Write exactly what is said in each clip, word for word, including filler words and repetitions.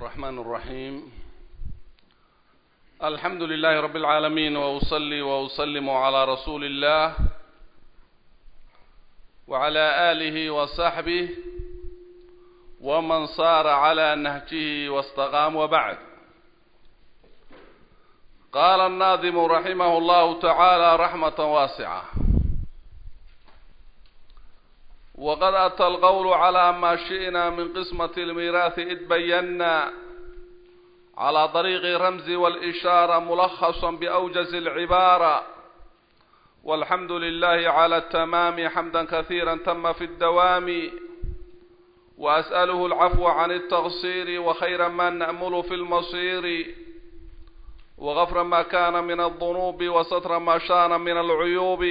الرحمن الرحيم. الحمد لله رب العالمين، وأصلي وأسلم على رسول الله وعلى آله وصحبه ومن صار على نهجه واستقام، وبعد. قال الناظم رحمه الله تعالى رحمة واسعة: وقد أتى القول على ما شئنا من قسمة الميراث إذ بينا على طريق الرمز والإشارة ملخصا بأوجز العبارة، والحمد لله على التمام حمدا كثيرا تم في الدوام، وأسأله العفو عن التقصير وخير ما نأمل في المصير، وغفر ما كان من الذنوب وستر ما شان من العيوب،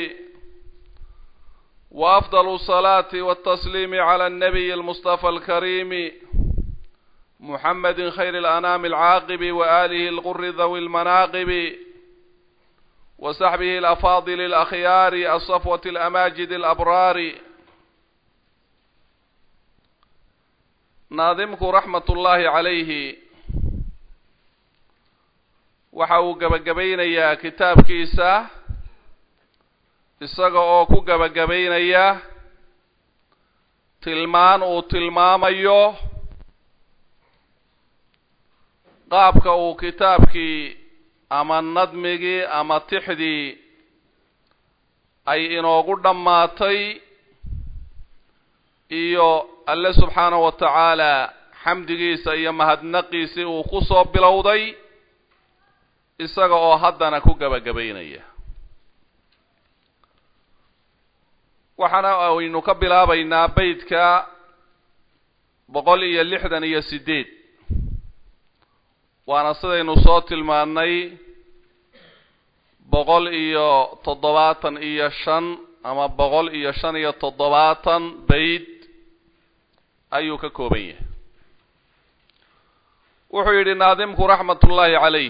وأفضل الصلاة والتسليم على النبي المصطفى الكريم محمد خير الأنام العاقب، وآله الغر ذوي المناقب، وصحبه الأفاضل الأخيار الصفوة الأماجد الأبرار. ناظمك رحمة الله عليه وحاو gabagabaynaya kitaabkiisa isaga oo ku gabagabaynaya tilmaan uu tilmaamayo qaabka uu kitaabkii ama nadmigii ama tixdii ay inoogu dhammaatay iyo alle subxaanahu wa tacaala xamdigiisa iyo mahadnaqiisii uu ku soo bilowday isaga oo haddana ku gabagabaynaya. waxaana aynu ka bilaabaynaa beydka boqol iyo lixdan iyo sideed, waana sidaynu soo tilmaannay boqol iyo toddobaatan iyo shan ama boqol iyo shan iyo toddobaatan beyd ayuu ka kooban yahay. wuxuu yidhi naadimku raxmatullaahi calayh: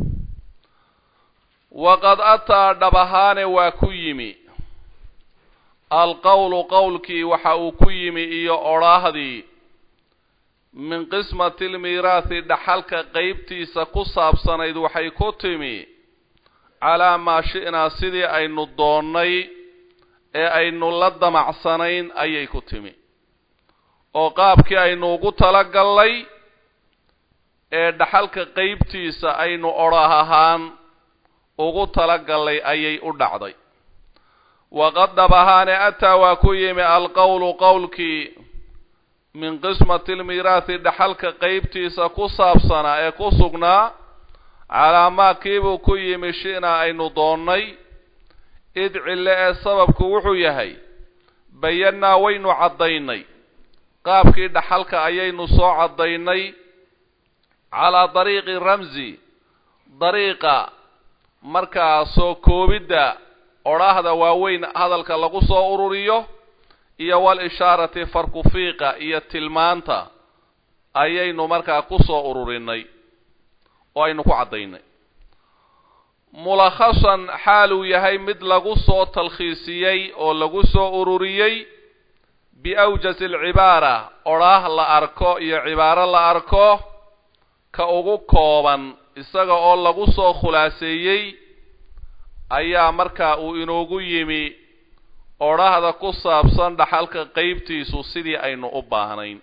waqad ataa dhabahaane waa ku yimi alqowlu qowlkii waxa uu ku yimi iyo odhaahdii min qismati lmiiraathi dhaxalka qeybtiisa ku saabsanayd waxay ku timi calaa maa shi'naa sidii aynu doonnay ee aynu la damacsanayn ayay ku timi, oo qaabkii aynu ugu talagallay ee dhaxalka qeybtiisa aynu odhaah ahaan ugu talagallay ayay u dhacday. waqad dhabahaane ataa waa ku yimi alqowlu qowlkii min qismati lmiiraathi dhaxalka qeybtiisa ku saabsanaa ee ku sugnaa calaa maa kiibuu ku yimi shi'naa aynu doonnay id cille ee sababku wuxuu yahay bayannaa waynu caddaynay qaabkii dhaxalka ayaynu soo caddaynay calaa dariiqi ramsi dariiqa markaa soo koobidda odhaahda waaweyn hadalka lagu soo ururiyo iyo wal ishaarati farkufiiqa iyo tilmaanta ayaynu markaa ku soo ururinay oo aynu ku caddaynay. mulakhasan xaaluu yahay mid lagu soo talkhiisiyey oo lagu soo ururiyey biawjasi alcibaara odhaah la arko iyo cibaaro la arko ka ugu kooban isaga oo lagu soo khulaaseeyey ayaa markaa uu inoogu yimi odhaahda ku saabsan dhaxalka qeybtiisu sidii aynu u baahnayn.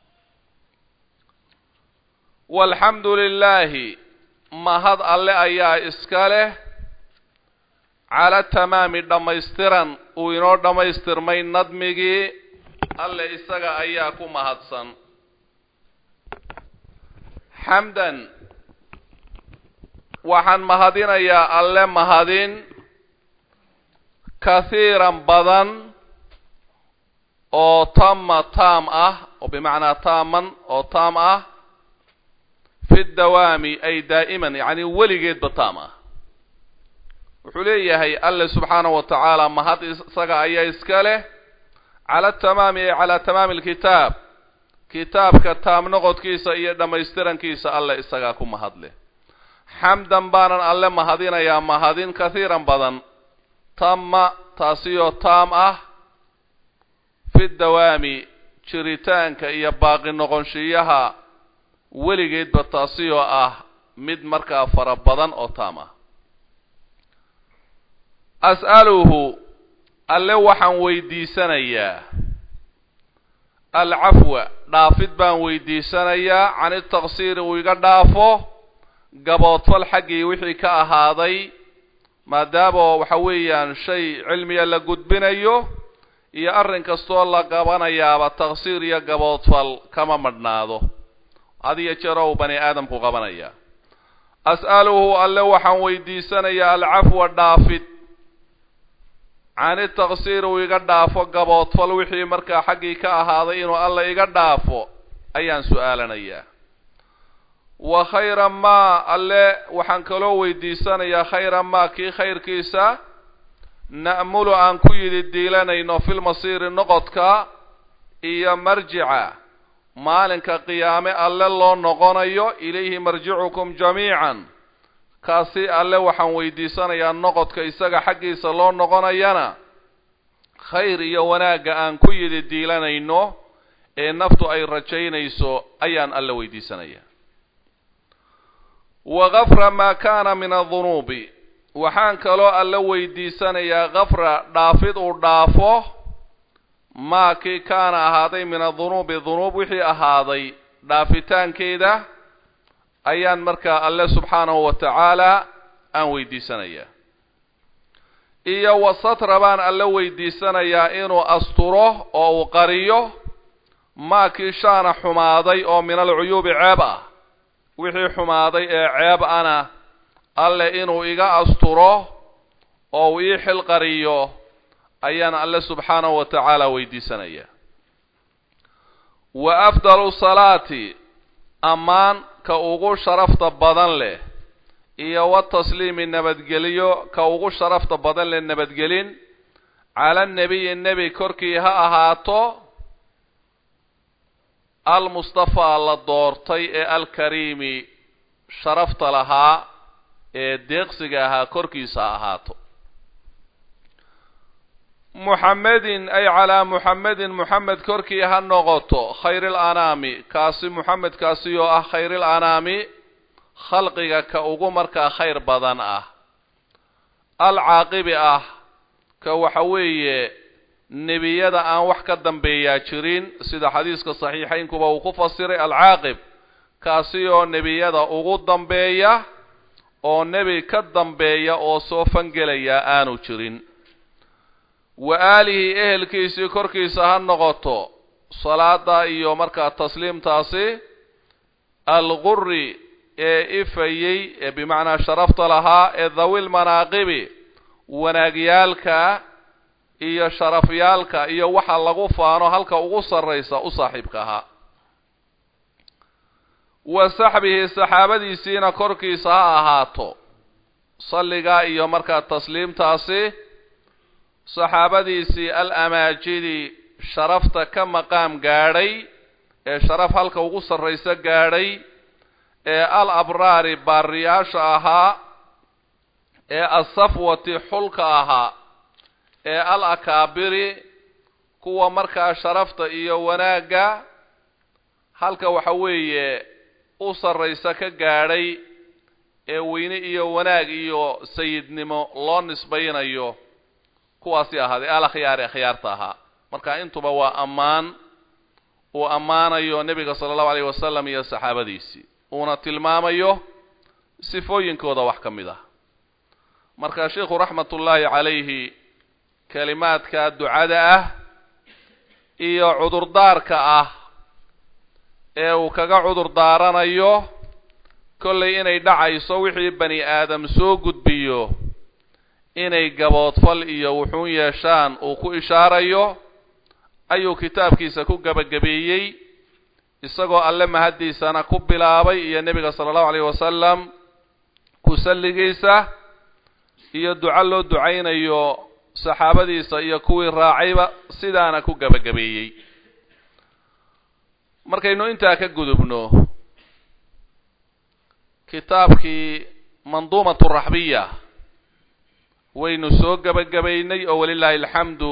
walxamdu lilaahi mahad alle ayaa iska leh cala tamaami dhammaystiran uu inoo dhammaystirmay nadmigii alle isaga ayaa ku mahadsan. xamdan waxaan mahadinayaa alle mahadin kathiiran badan oo tama taam ah oo bimacnaa taaman oo taam ah fi dawaami ay daa'iman yacni weligeedba taam ah. wuxuu leeyahay alle subxaanahu wa tacaala mahad isaga ayaa iska leh cala tamaami ay calaa tamaami alkitaab kitaabka taam noqodkiisa iyo dhammaystirankiisa alle isagaa ku mahad leh. xamdan baanan alle mahadinayaa mahadin kathiiran badan tama taasiyoo taam ah fi dawaami jiritaanka iyo baaqi noqonshiyaha weligeed bataasi oo ah mid markaa fara badan oo taama as'aluhu alle waxaan weydiisanayaa alcafwa dhaafid baan weydiisanayaa can التaqsiir uu iga dhaafo gaboodfal xaggii wixii ka ahaaday maadaama waxa weeyaan shay cilmiya la gudbinayo iyo arrin kastoo la qabanayaaba taqsiir iyo gaboodfal kama madhnaado adiga jarow bani aadamku qabanaya as'aluhu alle waxaan weydiisanayaa alcafwa dhaafid can التaqsiir uu iga dhaafo gaboodfal wixii markaa xaggii ka ahaaday inuu alle iga dhaafo ayaan su'aalanayaa wa khayra ma alle waxaan kaloo weydiisanayaa khayra ma kii khayrkiisa na'mulu aan ku yidhi diilanayno fil masiiri noqodka iyo marjica maalinka qiyaame alle loo noqonayo ilayhi marjicukum jamiican kaasi alle waxaan weydiisanayaa noqodka isaga xaggiisa loo noqonayana khayr iyo wanaagga aan ku yidhi diilanayno ee naftu ay rajaynayso ayaan alle weydiisanayaa وغفر ما كان من الذنوب وحان كلو الله ويديسان يا غفر دافد ودافو ما كي كان هذا من الذنوب ذنوب وحي هذا دافتان كيدا ايان مركا الله سبحانه وتعالى ان ويديسان يا إيا وسطر بان الله ويديسان يا إنو أسطره أو قريه ما كي شان حماضي أو من العيوب عيبه wixii xumaaday ee ceeb ana alle inuu iga asturo oo ii xil qariyo ayaan alle subhanahu wa ta'ala weydiisanaya wa afdalu salati amaan ka ugu sharafta badan leh iyo wa tasliimi nabadgeliyo ka ugu sharafta badan leh nabadgelin ala nabiy nabi korkii ha ahaato المصطفى الله دورتي الكريم شرفت لها ديقسيغاها كوركيسا هاتو محمد أي على محمد محمد كوركي هالنغوتو خير الأنام كاسي محمد كاسيو أه خير الأنام خلقك كأغمرك خير بدن أه العاقب أه كوحوي nebiyada aan wax ka dambeeyaa jirin sida xadiiska saxiixaynkuba uu ku fasiray al-aaqib kaasi oo nebiyada ugu dambeeya oo nebi ka dambeeya oo soo fangelaya aanu jirin wa aalihi ehelkiisii korkiisa ha noqoto salaada iyo markaa tasliimtaasi al-ghurri ee ifayay ee bimacnaa sharafta lahaa ee dhawil manaaqibi wanaagyaalka iyo sharafyaalka iyo waxa lagu faano halka ugu sareysa u saaxiibka aha wa sahbihi saxaabadiisina korkiisa ha ahaato salliga iyo markaa tasliimtaasi saxaabadiisi al-amaajidi sharafta ka maqaam gaadhay ee sharaf halka ugu sareysa gaadhay ee al-abraari baariyaasha ahaa ee as-safwati xulka ahaa ee al-akaabiri kuwa markaa sharafta iyo wanaaga halka waxa weeye u sareysa ka gaadhay ee weyne iyo wanaag iyo sayidnimo loo nisbaynayo kuwaasi ahaaday al-khiyaar ee khiyaarta ahaa marka intuba waa amaan oo amaanayo nabiga sallallahu alayhi wasallam iyo saxaabadiisi una tilmaamayo sifooyinkooda wax kamid ah marka sheekhu raxmatullaahi calayhi kalimaadka ducada ah iyo cudurdaarka ah ee uu kaga cudur daaranayo kollay inay dhacayso wixii bani aadam soo gudbiyo inay gaboodfal iyo wuxuun yeeshaan uu ku ishaarayo ayuu kitaabkiisa ku gabagabeeyey isagoo alle mahadiisana ku bilaabay iyo nabiga sallallahu alayhi wasallam ku salligiisa iyo duca loo ducaynayo saxaabadiisa iyo kuwii raacayba sidaana ku gabagabeeyey markaynu intaa ka gudubno kitaabkii manduumatu raxbiya waynu soo gabagabaynay oo walillaahi alxamdu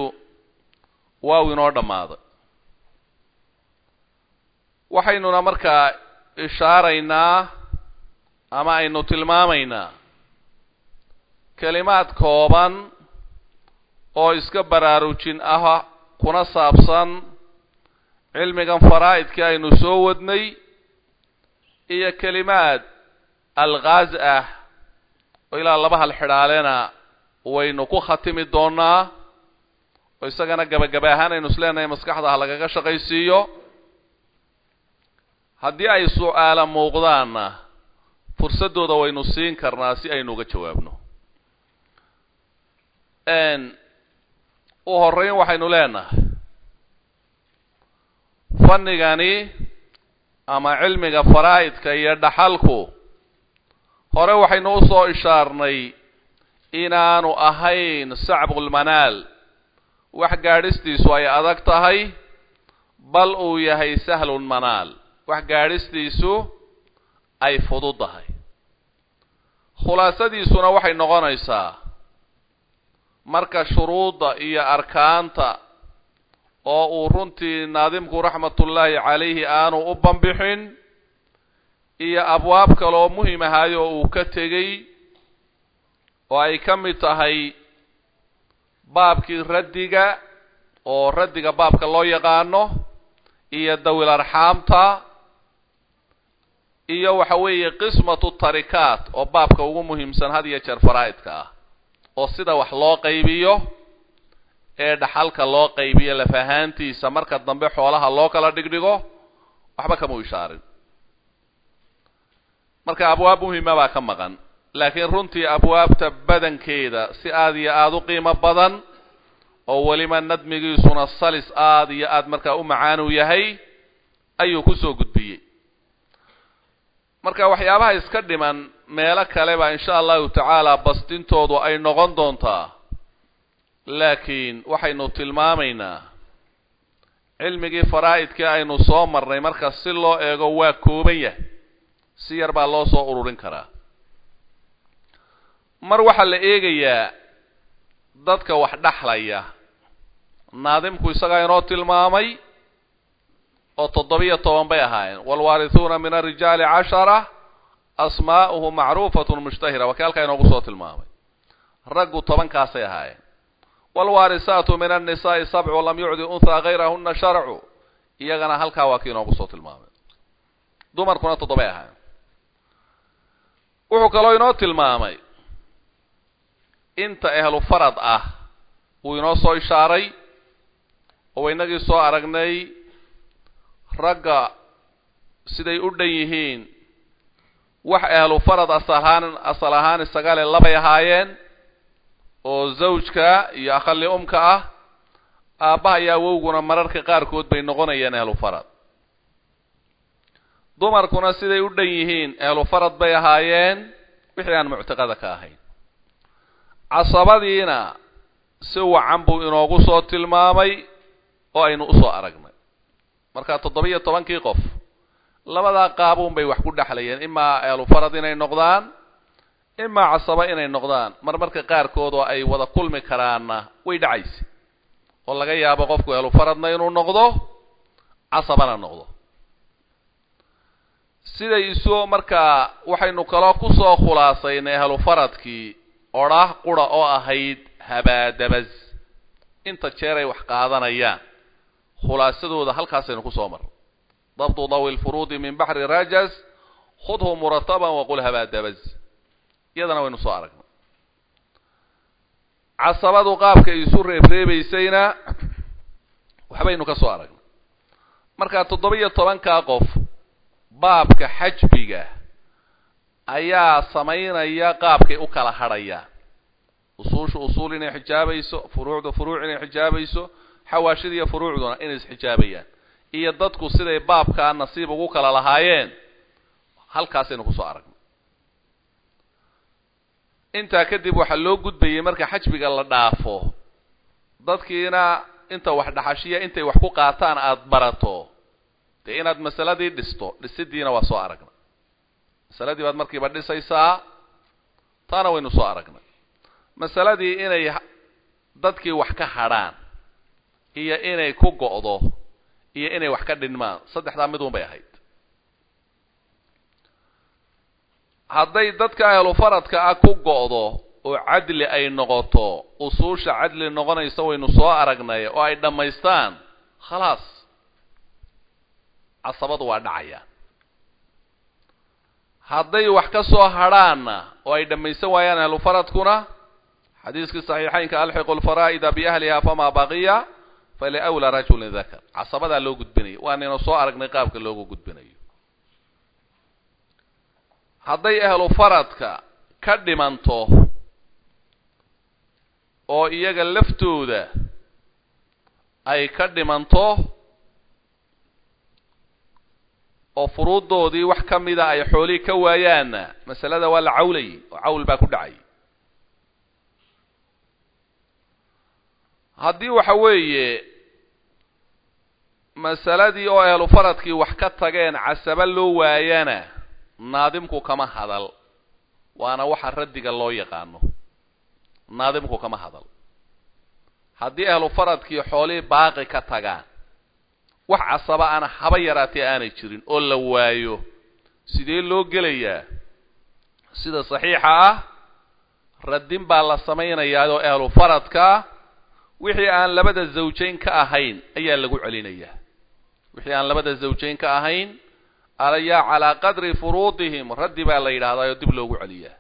waa inoo dhamaaday waxaynuna markaa ishaaraynaa ama aynu tilmaamaynaa kalimaad kooban oo iska baraarujin ah kuna saabsan cilmigan faraa'idka aynu soo wadnay iyo kalimaad alghaaz ah oo ilaa laba hal xidhaalena waynu ku khatimi doonaa oo isagana gabagaba ahaan aynu isleenahay maskaxda ha lagaga shaqaysiiyo haddii ay su'aalo muuqdaanna fursadooda waynu siin karnaa si aynu uga jawaabno een u horeyn waxaynu leenahay fannigani ama cilmiga faraa'idka iyo dhaxalku hore waxaynu u soo ishaarnay inaanu ahayn sacbul manaal wax gaadhistiisu ay adag tahay bal uu yahay sahlul manaal wax gaadhistiisu ay fududahay khulaasadiisuna waxay noqonaysaa marka shuruudda iyo arkaanta oo uu runtii naadimku raxmatullaahi calayhi aanu u banbixin iyo abwaab kale oo muhiim ahaay oo uu ka tegey oo ay ka mid tahay baabkii raddiga oo raddiga baabka loo yaqaano iyo dawil arxaamta iyo waxa weeye qismatu tarikaat oo baabka ugu muhiimsan had iyo jeer faraa'idka ah oo sida wax loo qaybiyo ee dhaxalka loo qaybiyo lafahaantiisa marka dambe xoolaha loo kala dhigdhigo waxba kama u ishaarin marka abwaab muhiima baa ka maqan laakiin runtii abwaabta badankeeda si aad iyo aad u qiimo badan oo weliba nadmigiisuna salis aad iyo aad markaa u macaan u yahay ayuu ku soo gudbiyey marka waxyaabaha iska dhiman meelo kale ba insha allahu tacaala bastintoodu ay noqon doontaa laakiin waxaynu tilmaamaynaa cilmigii faraa'idkii aynu soo marnay marka si loo eego waa kooban yahay si yar baa loo soo ururin karaa mar waxaa la eegayaa dadka wax dhaxlaya naadimku isagaa inoo tilmaamay oo toddobiyo toban bay ahaayeen walwaarithuuna min arrijaali cashara asmaa'uhu macruufatun mushtahira wakaalkaa inoogu soo tilmaamay raggu tobankaasay ahaayeen walwaarisaatu min annisaa'i sabcu lam yucdi unthaa gayrahunna sharcu iyagana halkaa waa kii inoogu soo tilmaamay dumarkuna toddobay ahaayeen wuxuu kaloo inoo tilmaamay inta ehlu farad ah uu inoo soo ishaaray oo inagii soo aragnay ragga siday u dhan yihiin wax ehlu farad asal ahaan asal ahaan isagale labay ahaayeen oo zawjka iyo aqalli umka ah aabbaha iyo awowguna mararka qaarkood bay noqonayeen ehlu farad dumarkuna siday u dhan yihiin ehlu farad bay ahaayeen wixii aan muctaqada ka ahayn casabadiina si wacan buu inoogu soo tilmaamay oo aynu u soo aragnay marka toddobiyo tobankii qof labadaa qaabuun bay wax ku dhexlayeen imaa ehlu farad inay noqdaan imaa casaba inay noqdaan marmarka qaarkood oo ay wada kulmi karaanna way dhacaysa oo laga yaabo qofku ehlu faradna inuu noqdo casabana noqdo siday isu markaa waxaynu kaloo ku soo khulaasaynay ehlu faradkii odhaah qura oo ahayd habaadabas inta jeer ay wax qaadanayaan khulaasadooda halkaasaynu ku soo marray dabtu dawi lfuruudi min baxri rajas khudhu murataban waqul habaadabas iyadana waynu soo aragnay casabadu qaabka isu reebreebaysayna waxbaynu ka soo aragnay marka toddobiyo tobankaa qof baabka xajbiga ayaa samaynaya qaabkay u kala hadhayaan usuushu usuul inay xijaabayso furuucda furuuc inay xijaabayso xawaashida iyo furuucduna inay isxijaabayaan iyo dadku siday baabkaa nasiib ugu kala lahaayeen halkaasaynu ku soo aragnay intaa kadib waxaa loo gudbayay marka xajbiga la dhaafo dadkiina inta wax dhaxashiya intay wax ku qaataan aad barato dee inaad masaladii dhisto dhisidiina waa soo aragnay masaladii baad markiiba dhisaysaa taana waynu soo aragnay masaladii inay dadkii wax ka hadhaan iyo inay ku go'do iyo inay wax ka dhinmaan saddexdaa mid un bay ahayd hadday dadka ahlu faradka ah ku go'do oo cadli ay noqoto usuusha cadli noqonaysa waynu soo aragnay oo ay dhamaystaan khalaas casabadu waa dhacaya hadday wax ka soo hadhaana oo ay dhamaysan waayaan ahlu faradkuna xadiiska saxiixaynka alxiqul faraa'ida bi ahliha fama baqiya fali awla rajulin dhakar casabada loo gudbinayo waanaynu soo aragnay qaabka loogu gudbinayo hadday ahlu faradka ka dhimanto oo iyaga laftooda ay ka dhimanto oo furuudoodii wax kamida ay xooli ka waayaan masalada waa la cawlay oo cawl baa ku dhacay haddii waxa weeye masaladii oo ahlu faradkii wax ka tageen casaba loo waayana naadimku kama hadal waana waxa radiga loo yaqaano naadimku kama hadal haddii ahlu faradkii xooli baaqi ka tagaan wax casaba ana haba yaraatay aanay jirin oo la waayo sidee loo gelayaa sida saxiixa ah radin baa la samaynayaa oo ahlu faradka wixii aan labada zawjayn ka ahayn ayaa lagu celinayaa wixii aan labada zawjayn ka ahayn alaya ala qadri furuudihim raddi baa la yiraahdaa oo dib loogu celiyaa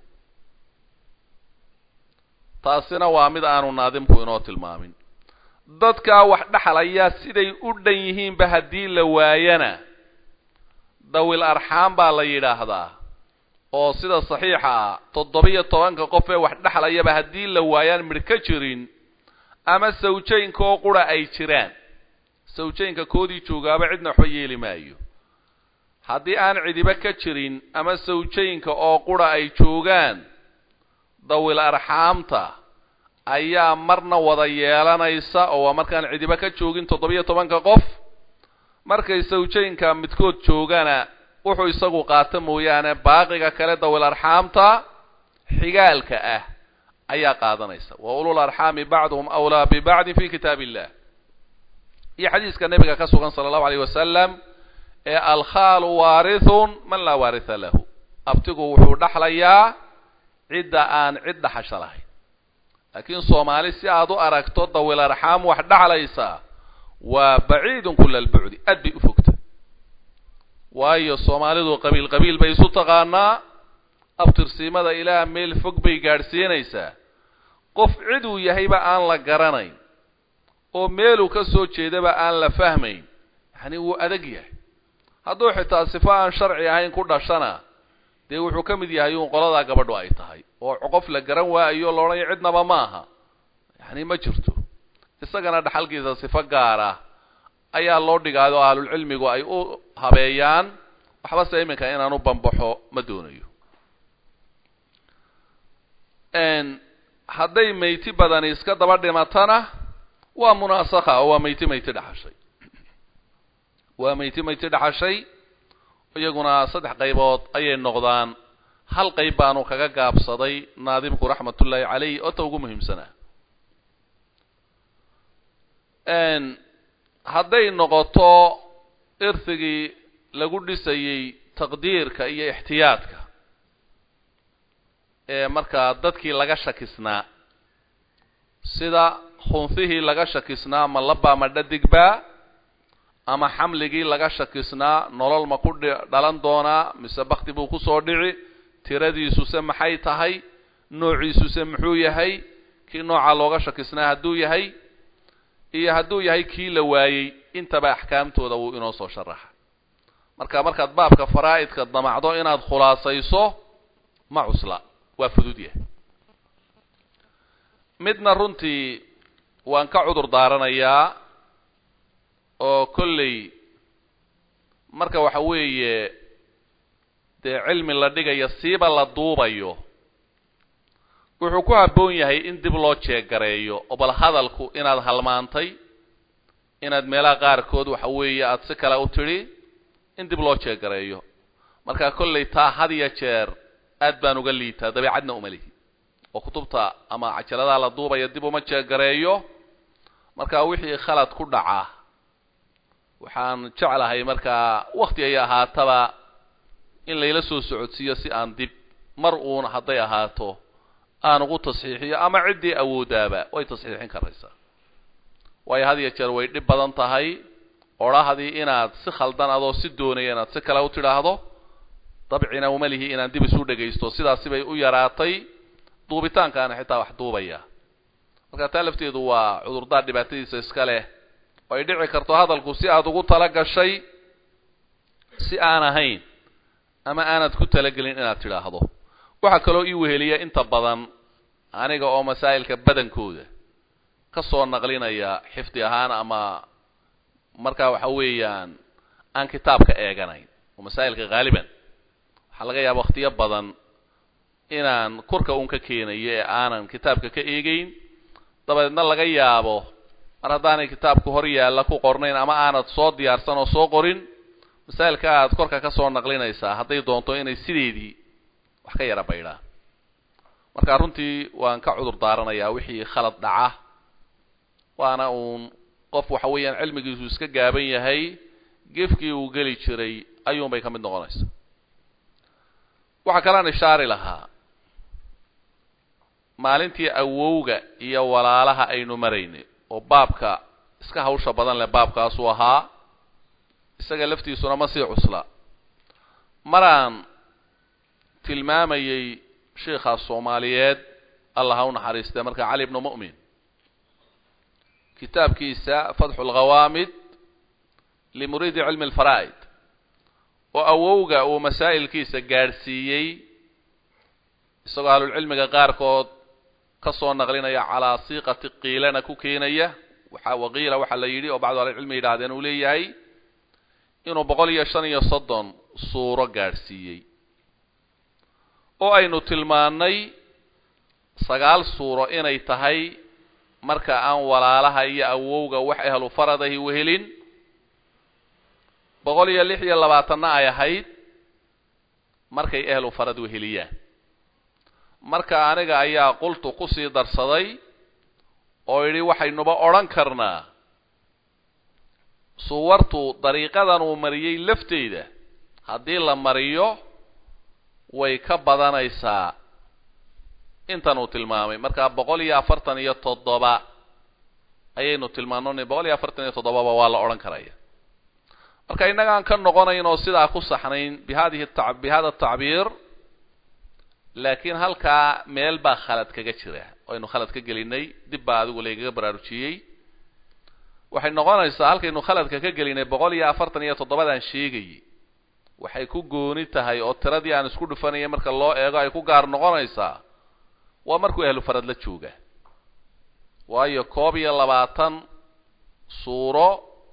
taasina waa mid aanu naadimku inoo tilmaamin dadka wax dhaxalaya siday u dhan yihiin ba hadii la waayana dawil arxam baa la yiraahdaa oo sida saxiixa ah toddoba iyo toban qof ee wax dhaxalaya ba hadii la waayaan mid ka jirin ama sawjaynka oo qura ay jiraan sawjaynka koodii joogaaba cidna waxba yeeli maayo haddii aan cidiba ka jirin ama sawjaynka oo qura ay joogaan dawil arxamta ayaa marna wada yeelanaysa oo markaan cidiba ka joogin toddoba iyo toban qof markay sawjaynka midkood joogana wuxuu isagu qaata mooyaane baaqiga kale dawil arxamta xigaalka ah ayaa qaadanaysa wa ulul arxami ba'dhum awla bi ba'd fi kitabillah iyo xadiiska nabiga ka sugan sallallahu alayhi wasallam ee al khal warithun man la waritha lahu abtigu wuxuu dhaxlayaa cidda aan cid dhaxashalahay laakiin Soomaali si aad u aragto dawil arxam wax dhaxlaysa waa baciidun kull al-bu'd adbi ufugta waayo Soomaalidu qabiil qabiil bay isu taqaanaa abtirsiimada ilaa meel fog bay gaarsiinaysaa qof cid uu yahayba aan la garanayn oo meel uu ka soo jeedaba aan la fahmayn yani uu adag yahay hadduu xitaa sifa aan sharci ahayn ku dhashana dee wuxuu ka mid yahay uu qolada gabadhu ay tahay oo qof la garan waayo loolay cidnaba maaha yani ma jirto isagana dhaxalkiisa sifa gaar ah ayaa loo dhigaado ahlul cilmigu ay u habeeyaan waxba sayminka inaan u bambaxo ma doonayo en hadday meyti badan iska daba dhimatana waa munaasakha waa meyti meyti dhaxashay waa meyti meyti dhaxashay iyaguna saddex qaybood ayay noqdaan hal qayb baanu kaga gaabsaday naadimku raxmatullaahi calayhi oo ta ugu muhiimsanaa en hadday noqoto irsigii lagu dhisayay taqdiirka iyo ixtiyaadka ee marka dadkii laga shakisnaa sida khunfihii laga shakisnaa ma laba ma dhadigba ama xamligii laga shakisnaa nolol ma ku dhalan doonaa mise bakti buu ku soo dhici tiradiisu se maxay tahay noociisu se muxuu yahay kii nooca looga shakisnaa hadduu yahay iyo hadduu yahay kii la waayey intaba axkaamtooda wuu inoo soo sharaxa marka markaad baabka faraa'idka damacdo inaad khulaasayso ma cusla waa fudud yahay midna runtii waan ka cudur daaranayaa oo kolley marka waxa weeye dee cilmi la dhigayo siiba la duubayo wuxuu ku habboon yahay in dib loo jeegareeyo oo bal hadalku inaad halmaantay inaad meelaha qaarkood waxa weeye aad si kale u tidhi in dib loo jeegareeyo marka kolley taa had iyo jeer aad baan uga liitaa dabeecadna uma lihi oo kutubta ama cajaladaha la duubayo dib uma jeegareeyo marka wixii khalad ku dhaca waxaan jeclahay marka waqti ay ahaataba in layla soo socodsiyo si aan dib mar'uun haday ahaato aan ugu tasxiixiyo ama cidii awoodaaba way tasxiixin karaysaa way hadiya jeer way dhib badan tahay oraahadii inaad si khaldan adoo si doonaya inaad si kale u tiraahdo dabcina uma lihi inaan dib isu dhageysto sidaas bay u yaraatay duubitaankaana xitaa wax duubaya marka talafteedu waa cudurdaar dhibaatadiisa iska leh way dhici karto hadalku si aad ugu tala gashay si aan ahayn ama aanad ku tala galin inaad tiraahdo waxa kale oo ii weheliya inta badan aniga oo masaa'ilka badankooda ka soo naqlinaya xifdi ahaan ama marka waxa weeyaan aan kitaabka eeganayn oo masaa'ilka gaaliban waxa laga yaabaa waqtiyo badan inaan korka uun ka keenayo ee aanan kitaabka ka eegayn dabadeedna laga yaabo mar haddaanay kitaabku hor yaalla ku qornayn ama aanad soo diyaarsan oo soo qorin masaa'ilka aad korka ka soo naqlinaysaa hadday doonto inay sideedii wax ka yara baydhaan marka runtii waan ka cudur daaranayaa wixii khalad dhaca waana uun qof waxa weeyaan cilmigiisu iska gaaban yahay gefkii uu geli jiray ayuun bay ka mid noqonaysaa waxa kale aan ishaari lahaa maalintii awowga iyo walaalaha aynu maraynay oo baabka iska hawsha badan leh baabkaas uu ahaa isaga laftiisuna ma sii cusla maraan tilmaamayay sheekha Soomaaliyeed Allah ha u naxariistay marka Ali ibn Mu'min kitaabkiisa Fathul Ghawaamid limurid ilm al-fara'id oo awowga oo masaa'ilkiisa gaarsiiyay isagoo ahlul cilmiga qaarkood ka soo naqlinaya ala siiqati qiilana ku keenaya waxa waqiila waxa la yiri oo bacdo ahlul cilmi yiraahdeen uu leeyahay inuu boqol iyo shan iyo soddon suuro gaarsiiyay oo aynu tilmaanay sagaal suuro inay tahay marka aan walaalaha iyo awowga wax ahlu faradahi wehelin boqol iyo lix iyo labaatan ay ahayd markay ahlu farad weheliyaan marka aniga ayaa qultu ku sii darsaday oo yiri waxaynuba oran karnaa suwartu dariiqadan uu mariyay lafteeda haddii la mariyo way ka badanaysaa intan uu tilmaamay marka boqol iyo afartan iyo toddoba ayaynu tilmaanay boqol iyo afartan iyo toddoba waa la oran karaya marka inaga aan ka noqonayno sida ku saxnayn bihadihi ta'ab bihada ta'bir laakiin halka meel ba khalad kaga jira oo inu khalad ka gelinay dib baa adigu leeyahay baraarujiyay waxay noqonaysaa halkaynu khaladka ka gelinay boqol iyo afartan iyo toddoba aan sheegay waxay ku gooni tahay oo tiradii aan isku dhufanayay marka loo eego ay ku gaar noqonaysaa waa markuu ahlu farad la jooga waayo koob iyo labaatan suuro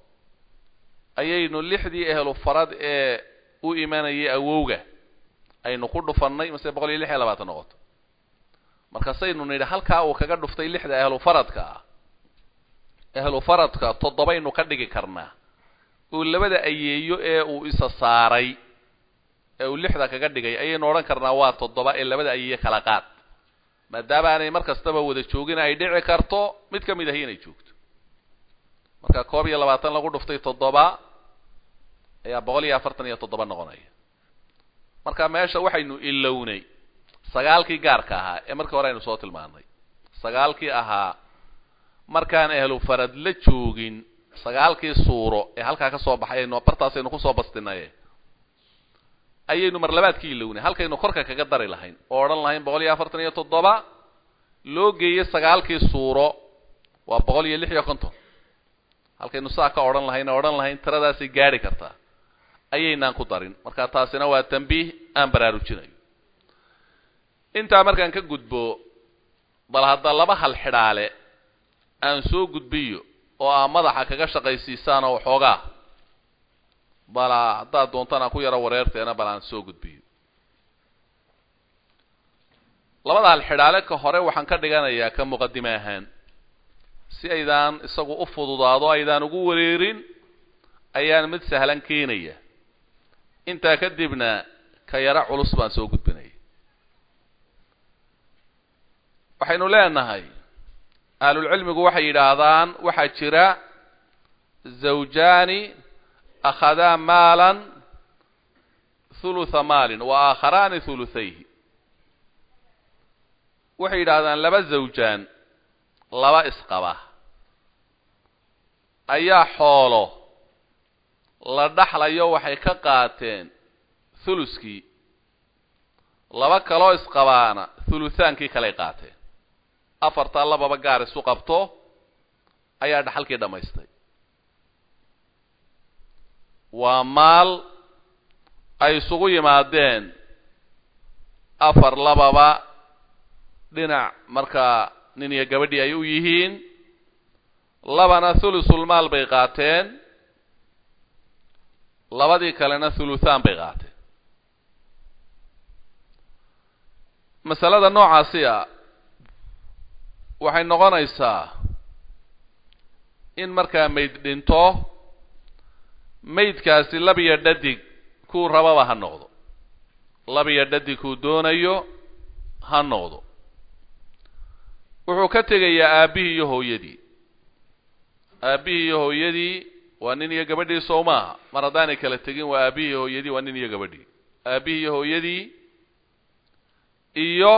ayaynu lixdii ahlu farad ee u imanayay awowga aynu ku dhufannay mise boqol iyo lix iyo labaatan noqoto marka saynu nidhi halka uu kaga dhuftay lixda ahlu faradka ahlu faradka toddobaynu ka dhigi karnaa oo labada ayeeyo ee uu isa saaray ee uu lixda kaga dhigay ayaynu oran karnaa waa toddoba ee labada ayeeyo kala qaad maadaama aanay markastaba wada joogin ay dhici karto mid ka mid ah inay joogto marka koob iyo labaatan lagu dhuftay toddoba ayaa boqol iyo afartan iyo toddoba noqonaya marka meesha waxaynu ilownay sagaalkii gaarka ahaa ee markii hore aynu soo tilmaanay sagaalkii ahaa markaan ahlu farad la joogin sagaalkii suuro ee halka ka soo baxay aynu bartaas aynu ku soo bastinay ayaynu mar labaadkii ilownay halkaynu korka kaga dari lahayn oo oran lahayn boqol iyo afartan iyo toddoba loo geeyay sagaalkii suuro waa boqol iyo lix iyo konton halkaynu saa ka oran lahayn oran lahayn tiradaasi gaari kartaa ayaynaan ku darin marka taasina waa tanbiih aan baraarujinayo inta markaan ka gudbo bal hadda laba hal xidhaale aan soo gudbiyo oo aan madaxa kaga shaqaysiisaan oo xoogaa bala hadda doontana ku yara wareerteena balaan soo gudbiyo labada hal xidhaale ka hore waxaan ka dhiganayaa ka muqaddimo ahaan si aydaan isagu u fududaado aydaan ugu wareerin ayaan mid sahlan keenaya inta kadibna ka yara culus baan soo gudbinay waxaynu leenahay ahlul cilmigu waxay yiraahdaan waxa jira zawjani akhadha maalan thuluth maalin wa akharani thuluthayhi waxay yiraahdaan laba zawjaan laba isqaba ayaa xoolo la dhaxlayo waxay ka qaateen thuluskii laba kale oo isqabaana thuluthaankii kale qaateen afarta lababa gaar isu qabto ayaa dhaxalkii dhamaystay waa maal ay isugu yimaadeen afar lababa dhinac marka nin iyo gabadhii ay u yihiin labana thulusul maal bay qaateen labadii kalena thuluthaan bay qaateen masalada noocaasi ah waxay noqonaysaa in markaa mayd dhinto maydkaasi labiya dhadig ku rababa ha noqdo labiya dhadig ku doonayo ha noqdo wuxuu ka tegayaa aabihii iyo hooyadii aabihii iyo hooyadii waa nin iyo gabadhii Soomaa mar haddaanay kala tegin waa aabihii iyo hooyadii waa nin iyo gabadhii aabihii iyo hooyadii iyo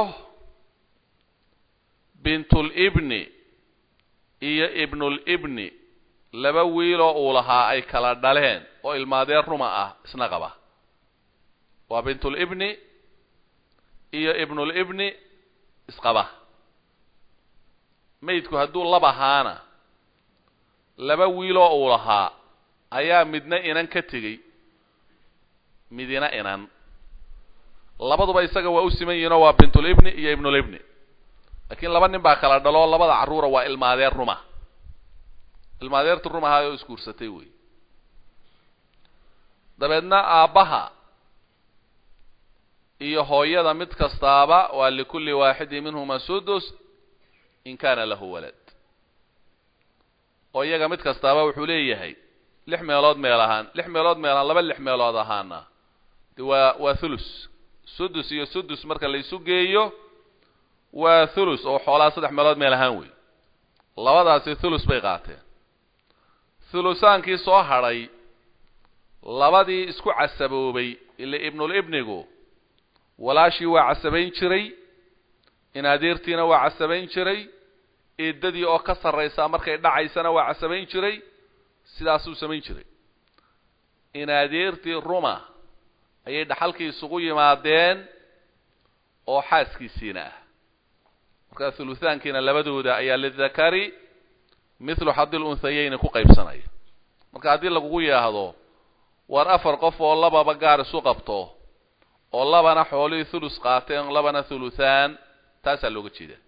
bintul ibni iyo ibnul ibni laba wiil oo uu lahaa ay kala dhaleen oo ilmaadeer ruma ah isna qaba waa bintul ibni iyo ibnul ibni isqaba maydku hadduu laba haana laba wiil oo uu lahaa ayaa midna inan ka tegay midina inan labaduba isaga waa u siman yihiin oo waa bintul ibni iyo ibnul ibni laakiin laba nin baa kala dhalo labada caruura waa ilmaadeer ruma ilmaadeertu rumaha oo iskuursatay way dabeedna aabaha iyo hooyada mid kastaaba waa likulli waahidin minhuma sudus in kana lahu walad oo iyaga mid kastaaba wuxuu leeyahay lix meelood meel ahaan lix meelood meel ahaan laba lix meelood ahaana waa waa thulus sudus iyo sudus marka la isu geeyo waa thulus oo xoolaa saddex meelood meel ahaan way labadaasi thulus bay qaateen thulutaankii soo haray labadii isku casaboobay ila ibnul ibnigu walaashii waa casabayn jiray inaadeertiina waa casabayn jiray eedadii oo ka sarreysa markay dhacaysana waa casabayn jiray sidaas uu samayn jiray inaadeertii ruma ayay dhaxalkii isugu yimaadeen oo xaaskiisiina ah marka thuluthaankiina labadooda ayaa lidakari mithlu haddii unthayayn ku qaybsanaya marka hadii lagu yeehdo war afar qof oo lababa gaar isu qabto oo labana xoolii thulus qaateen labana thuluthaan taasa looga jeedaa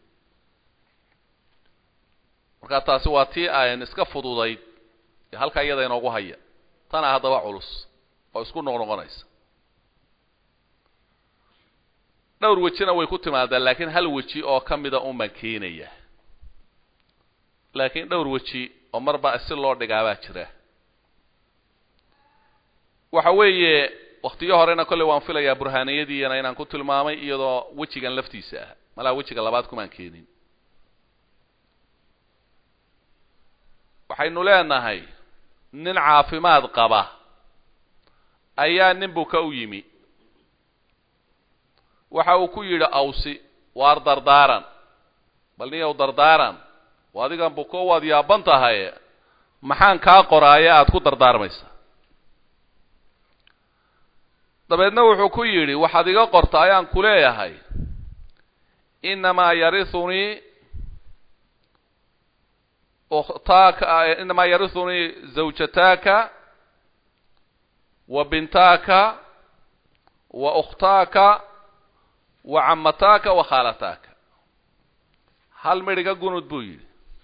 marka taasi waa tii aan iska fududayd halka iyada inoogu haya tana hadaba culus oo isku noqnoqonaysa dhowr wajina way ku timaadaa laakiin hal waji oo kamida uma keenaya laakiin dhowr waji oo marba si loo dhigaaba jira waxa weeye waqtiyo horena kale waan filayaa burhaaniyadiina inaan ku tilmaamay iyadoo wajigan laftiisa ah mala wajiga labaad kuma keenin waxaynu leenahay nin caafimaad qaba ayaa nin buka u yimi waxa uu ku yiri awsi waar dardaaran bal niyow dardaaran waadigan buko waad yaaban tahay maxaan ka qoraaya aad ku dardaarmaysa dabeedna wuxuu ku yiri waxaad iga qortaa ayaan ku leeyahay inma yarithuni ukhtaaka inma yarithuni zawjataka wa bintaka wa ukhtaaka wa ammataka wa khalataka hal midhiga gunud buu yiri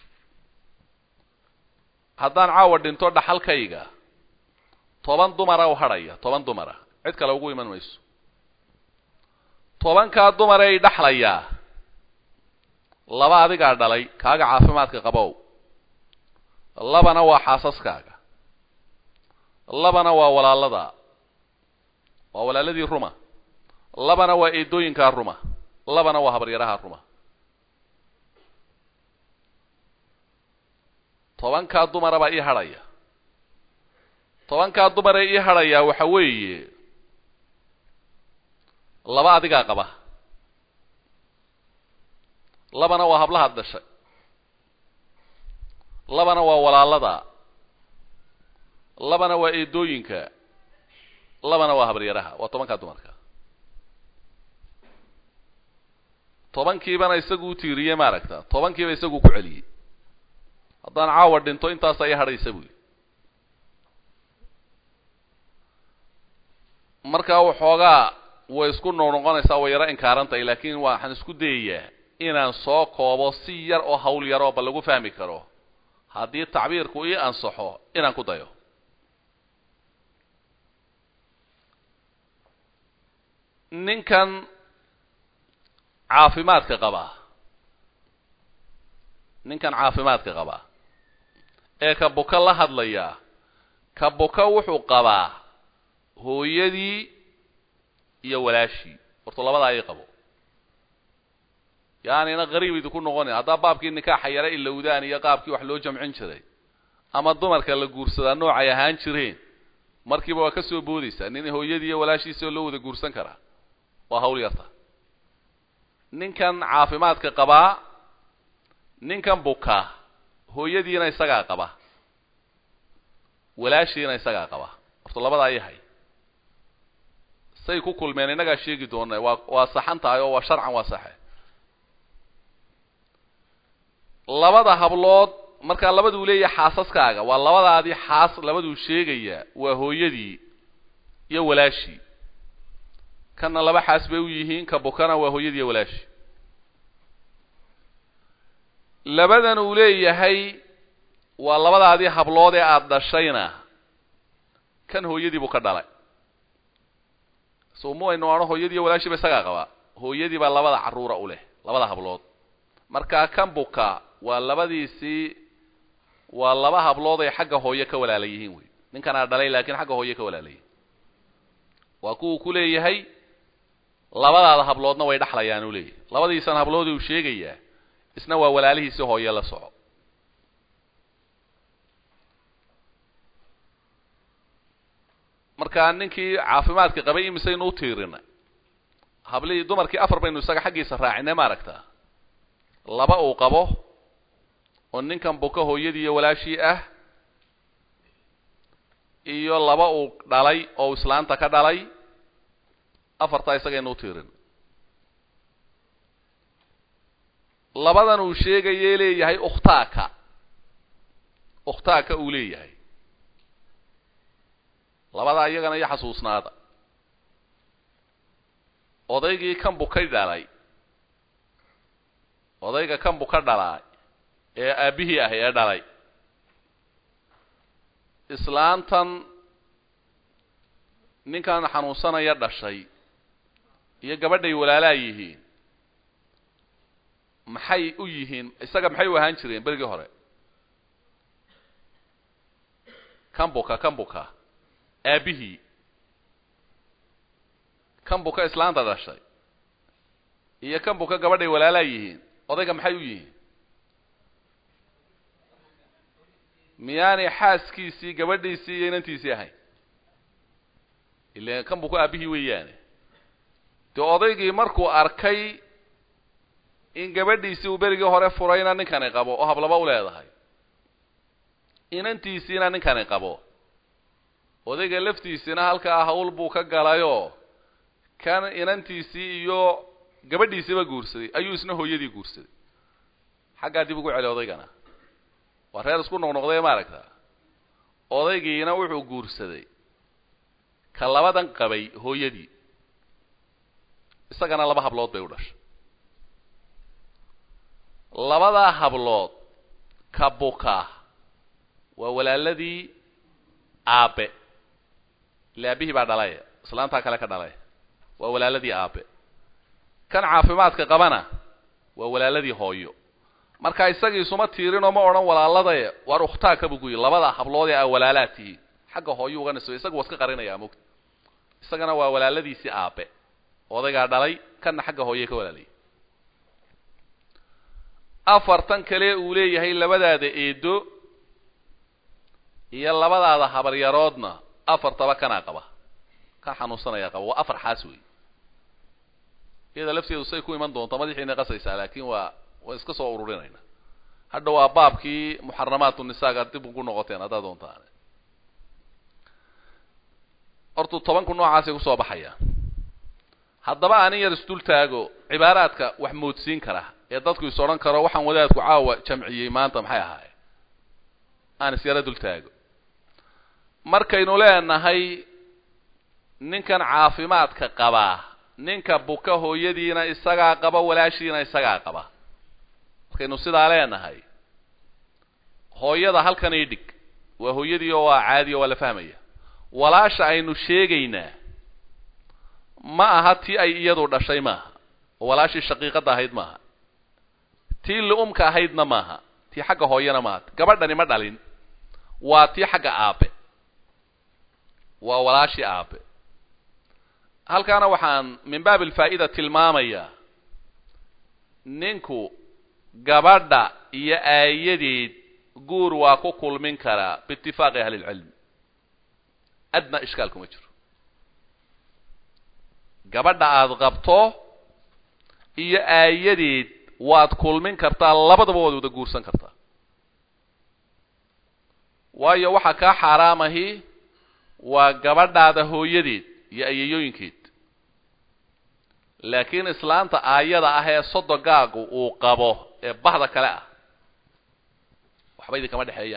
haddaan caawa dhinto dhaxalkayga toban dumara u hadhaya toban dumara cid kale ugu iman mayso tobanka dumar ay dhaxlaya laba adiga dhalay kaaga caafimaadka qabow labana waa xaasaskaaga labana waa walaalada waa walaaladii ruma labana waa eedooyinka ruma labana waa habaryaraha ruma tobanka dumara ba ii hadhaya tobanka dumar ay ii hadhaya waxa weeye laba adiga qaba labana waa hablaha dhashay labana waa walaalada labana waa eedooyinka labana waa habaryaraha waa tobanka dumarka tobankiibana isagu u tiiriyay ma aragta tobankiiba isagu ku celiyay haddaan caawa dhinto intaas ay hadhaysa buu marka waxoogaa way isku noqonaysaa way yara inkaarantay laakiin waxaan isku dayayaa inaan soo koobo si yar oo hawl yar oo bal lagu fahmi karo haddii tacbiirku ii ansaxo inaan ku dayo ninkan caafimaadka qaba ninkan caafimaadka qaba ee ka buka la hadlaya ka buka wuxuu qabaa hooyadii iyo walaashii horta labada ay qabo yaani ina qariib idinku noqonay hadda baabkii nikaaxa yara ilowdaan iyo qaabkii wax loo jamcin jiray ama dumarka la guursadaa nooc ay ahaan jireen markiiba waa ka soo boodaysa nin hooyadii iyo walaashiisa loo wada guursan karaa waa hawl yarta ninkan caafimaadka qaba ninkan buka hooyadiina isaga qaba walaashiina isaga qaba horta labada ay yahay say ku kulmeen inaga sheegi doonay waa waa saxan tahay oo waa sharcan waa sax labada hablood marka labadu leeyahay xaasaskaaga waa labadaadii xaas labadu sheegaya waa hooyadii iyo walaashii kana laba xaas bay u yihiin ka bukana waa hooyadii iyo walaashii labadan uu leeyahay waa labadaadii hablood ee aad dhashayna kan hooyadii buu ka dhalay soo mooyno aan hooyadii iyo walaashii ba isaga qaba hooyadii ba labada caruura u leh labada hablood marka kan buka waa labadiisii waa laba hablood ay xagga hooyo ka walaalayihiin way ninkan aan dhalay laakiin xagga hooyo ka walaalayihiin waa ku ku leeyahay labadaada habloodna way dhaxlayaan u leeyahay labadiisan hablood uu sheegayaa isna waa walaalihiisa hooyo la soco marka ninkii caafimaadka qabay imisaynu u tiirina hablii dumarkii afar baynu isaga xaqiisa raacinay ma aragtaa laba uu qabo oo ninkan buka hooyadii iyo walaashii ah iyo laba uu dhalay oo islaanta ka dhalay afarta isaga inuu tiirin labadan uu sheegay leeyahay ukhtaaka ukhtaaka uu leeyahay labada iyagana iyo xasuusnaada odaygii kan bukay dhalay odayga kan buka dhalay ee aabihii ah ee dhalay islaantan ninkan xanuunsanaya dhashay iyo gabadhay walaalaa yihiin maxay u yihiin isaga maxay u ahaan jireen berigii hore kan buka kan buka aabihii kan buka islaanta dhashay iyo kan buka gabadhay walaalaa yihiin odayga maxay u yihiin miyaanay xaaskiisii gabadhiisii iyo inantiisii ahayn ilaa kan buka aabihii weeyaane dee odaygii markuu arkay in gabadhiisii uu berigii hore furayna ninkani qabo oo hablaba u leedahay inantiisiina ninkani qabo odayga laftiisina halkaa hawl buu ka galayoo kan inantiisii iyo gabadhiisiiba guursaday ayuu isna hooyadii guursaday xaggaa dib ugu celi odaygana waa reer isku noqnoqday ma aragtaa odaygiina wuxuu guursaday ka labadan qabay hooyadii isagana laba hablood bay u dhashay labadaa hablood ka buka waa walaaladii aabe laabihii baa dhalay islaantaa kale ka dhalay waa walaaladii aabe kan caafimaadka qabana waa walaaladii hooyo marka isagii isuma tiirin oo ma oran walaalada war ukhtaaka bugu labada hablood ee walaalaati xagga hooyo uga nisbay isagu waska qarinaya moogta isagana waa walaaladiisi aabe odayga dhalay kana xagga hooyo ka walaalay afartan kale uu leeyahay labadaada eedo iyo labadaada habar yaroodna afartaba kana qaba ka xanuunsanaya qaba waa afar xaas weey iyada lafteedu say ku iman doonto madaxiina qasaysa laakiin waa waa iska soo ururinayna hadda waa baabkii muharramaatu nisaaga dib ugu noqoteen hada doontaan hortu toban ku noocaas ay ku soo baxayaan haddaba aan yar isdul taago cibaaraadka wax moodsiin kara ee dadku is oran karo waxaan wadaadku caawa jamciyay maanta maxay ahaay aan isyaara dul taago markaynu leenahay ninkan caafimaadka qaba ninka buka hooyadiina isaga qaba walaashiina isaga qaba markaynu sidaa leenahay hooyada halkan ay dhig waa hooyadii oo waa caadi oo la fahmaya walaasha aynu sheegaynaa ma aha tii ay iyadu dhashay maaha walaashi shaqiiqada ahayd maaha tii luumka ahaydna maaha tii xagga hooyana maaha gabadhani ma dhalin waa tii xagga aabe waa walaashi aabe halkaana waxaan min baab alfaa'ida tilmaamaya ninku gabadha iyo aayadeed guur waa ku kulmin karaa biittifaaqi ahli ilcilm adna ishkaal kuma jiro gabadha aad qabto iyo aayadeed waad kulmin kartaa labadaba waad wada guursan kartaa waayo waxa ka xaraamahi waa gabadhaada hooyadeed iyo ayayooyinkeed laakiin islaanta aayada ah ee sodogaagu uu qabo ee bahda kale ah waxba idin kama dhaxeeya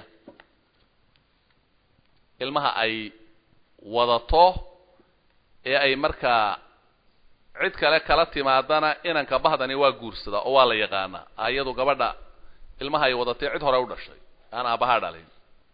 ilmaha ay wadato ee ay markaa cid kale kala timaadana inanka bahdani waa guursada oo waa la yaqaana aayadu gabadha ilmaha ay wadatay cid hore u dhashay aan aabaha dhalin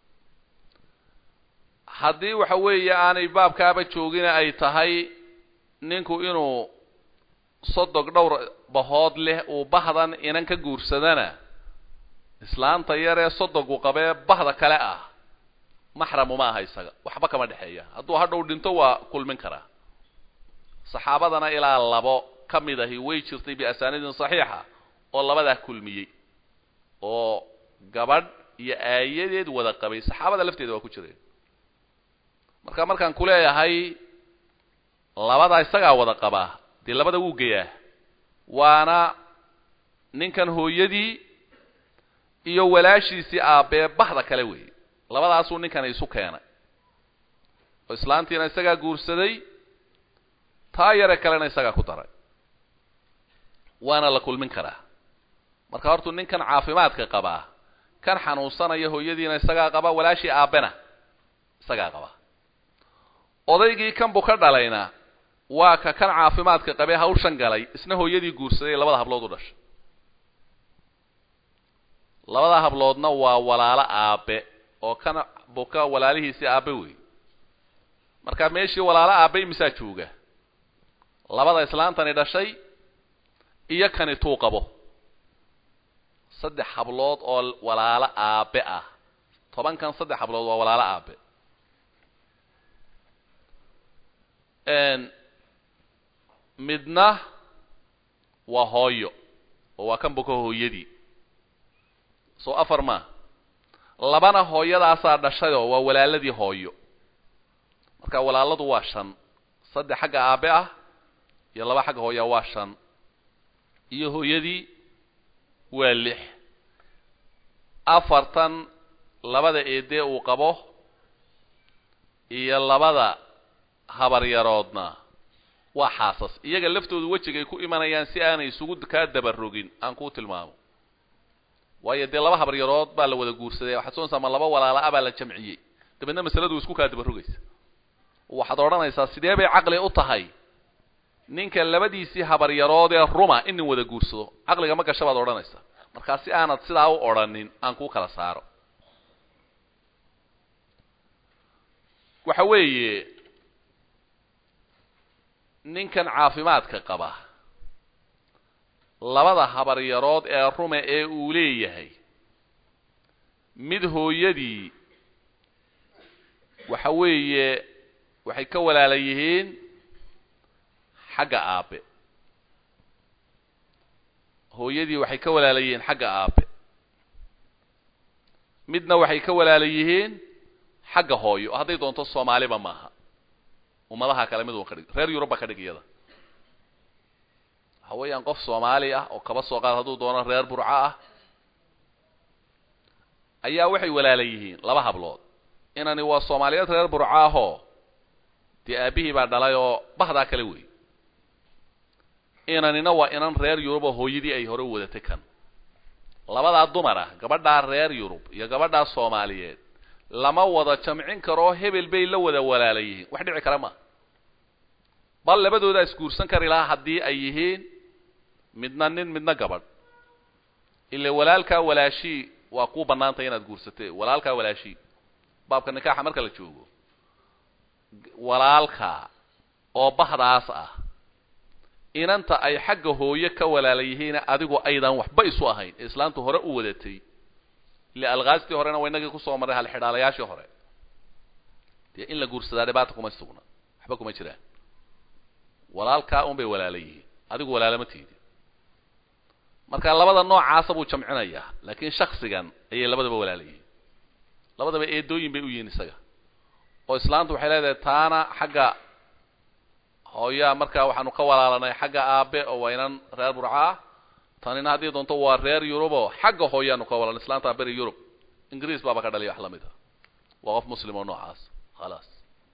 haddii waxa weeye aanay baabkaaba joogin ay tahay ninku inuu sodog dhowr bahood leh uu bahdan inan ka guursadana islaanta yar ee sodogu qabee bahda kale ah محرم ما هي سجى وحبك ما دحية هذا هذا ودينته وكل من كره صحابتنا إلى الله كم إذا هي ويشرتي بأسانيد صحيحة والله بدأ كل مية أو قبل يأيد وذا قبل صحابة لفتي ذا وكشري مركان مركان كلها هاي الله بدأ يسجى وذا قبل دي الله بدأ وجيه وأنا نكن هو يدي يولاشي سأبى بحر كلوي labadaas uu ninkan isu keenay oo islaantiina isaga guursaday taayare kalena isaga ku daray waana la kulmin karaa marka hortu ninkan caafimaadka qaba kan xanuunsanaya hooyadiina isaga qaba walaashi aabena isaga qaba odaygii kan buu ka dhalayna waa ka kan caafimaadka qabay hawshan galay isna hooyadii guursaday labada hablood u dhashay labada habloodna waa walaalo aabe oo kana buka walaalihiisi aabe weey marka meeshii walaalo aabe imisa jooga labada islaantani dhashay iyo kani tuu qabo saddex hablood oo walaalo aabe ah toban kan saddex hablood waa walaalo aabe en midna waa hooyo oo waa kan buka hooyadii soo afar ma labana hooyadaasa dhashay oo waa walaaladii hooyo marka walaaladu waa shan saddex xagga aabe ah iyo laba xagga hooyo waa shan iyo hooyadii waa lix afartan labada eedee uu qabo iyo labada habar yaroodna waa xaasas iyaga laftoodu wajigay ku imanayaan si aanay isugu ka dabarogin aan ku tilmaamo waayo de laba habar yarood baa la wada guursaday waxa soo saama laba walaala aba la jamciyay dabadna masaladu isku ka dabarogaysa waxaad oranaysaa sidee bay aqli u tahay ninka labadiisii habar yarood ee ruma in wada guursado aqliga ma gashabaad oranaysaa marka si aanad sidaa u oranin aan ku kala saaro waxa weeye ninkan caafimaadka qaba labada habar yarood ee rume ee uu leeyahay mid hooyadii waxa weeye waxay ka walaalayihiin xagga aabe hooyadii waxay ka walaalayihiin xagga aabe midna waxay ka walaalayihiin xagga hooyo haday doonto Soomaaliba maaha umadaha kale mid uu ka dhig reer Yurub ka dhigiyada waxaweyaan qof Soomaali ah oo kaba soo qaad haduu doono reer Burca ah ayaa waxay walaalayihiin laba hablood inani waa Soomaaliyeed reer Burca ah oo tii aabihii baa dhalay oo bahda kale weey inanina waa inan reer Yurub oo hooyadii ay hore u wadatay kan labada dumar ah gabadha reer Yurub iyo gabadha Soomaaliyeed lama wada jamcin karo hebel bay la wada walaalayihiin wax dhici kara ma bal labadooda iskuursan kar ilaa hadii ay yihiin midna nin midna gabadh ila walaalka walaashi waa ku banaantay inaad guursatay walaalka walaashi baabka nikaaxa marka la joogo walaalka oo bahdaas ah inanta ay xagga hooyo ka walaalayihiin adigu aydan waxba isu ahayn islaantu hore u wadatay ila alqaasti horena waynaga ku soo maray hal xidhaalayaashii hore tii in la guursadaa dhibaato kuma sugna waxba kuma jiraan walaalka un bay walaalayihiin adigu walaalama tiidi marka labada noocaas buu jamcinaya laakiin shakhsigan ayay labadaba walaalayihiin labadaba eedooyin bay u yihiin isaga oo islaantu waxay leedahay taana xagga hooya marka waxaanu ka walaalanay xagga aabe oo waynan reer Burca tanina hadii doonto waa reer Yurub oo xagga hooyaanu ka walaalan islaanta bari Yurub Ingiriis baaba ka dhalay wax lamida waa qof muslim oo noocaas خلاص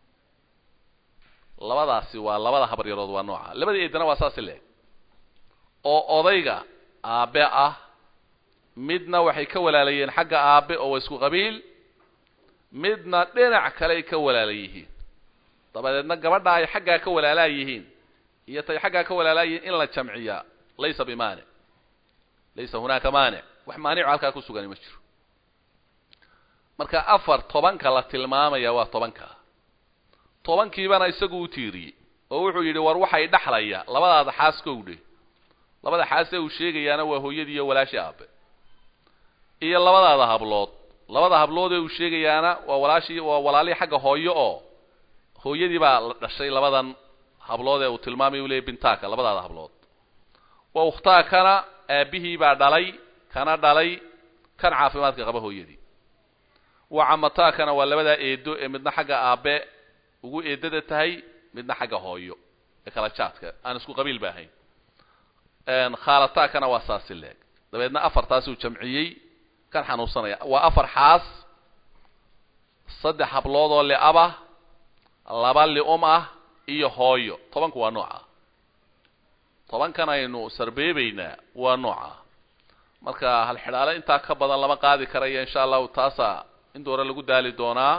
labadaasi waa labada habar yarood waa nooca labada eedana waa saas leey oo odayga aabe ah midna waxay ka walaalayeen xagga aabe oo isku qabiil midna dhinac kale ka walaalayihiin dabadeedna gabadha ay xagga ka walaalayihiin iyo tay xagga ka walaalayihiin in la jamciya laysa bimaani laysa hunaka maani wax maani halka ku sugan ma jiro marka afar tobanka la tilmaamaya waa tobanka tobankiibana isagu u tiiriyay oo wuxuu yiri war waxay dhaxlaya labadaada xaaskowde labada xaas ee uu sheegayana waa hooyadii iyo walaashi aabe iyo labadaada hablood labada hablood ee uu sheegayana waa walaashi waa walaali xagga hooyo oo hooyadii baa dhashay labadan hablood ee uu tilmaamay uu leeyahay bintaaka labadaada hablood waa ukhtaakana aabihii baa dhalay kana dhalay kan caafimaadka qaba hooyadii waa amataakana waa labada eedo ee midna xagga aabe ugu eedada tahay midna xagga hooyo ee kala jaadka aan isku qabiil baahayn een khaalataakana waa saasileeg dabeedna afartaas uu jamciyay kan xanuunsanaya waa afar xaas saddex hablood oo leaba laba li um ah iyo hooyo tobanku waa nooca tobankan aynu sarbeebayna waa nooca marka hal xidhaale inta ka badan lama qaadi karayo insha Allah taasa in doora lagu daali doonaa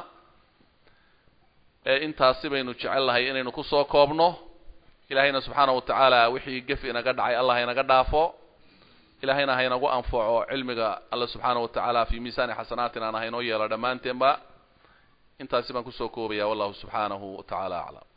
ee intaasi baynu jecelahay inaynu ku soo koobno ilaahayna subhanahu wa ta'ala wixii gaf inaga dhacay Allah inaga dhaafo ilaahayna ha inagu anfaco cilmiga Allah subhanahu wa ta'ala fi miisaan xasanaatina ana hayno yeelo dhamaanteeba intaasi baan ku soo koobaya wallahu subhanahu wa ta'ala a'lam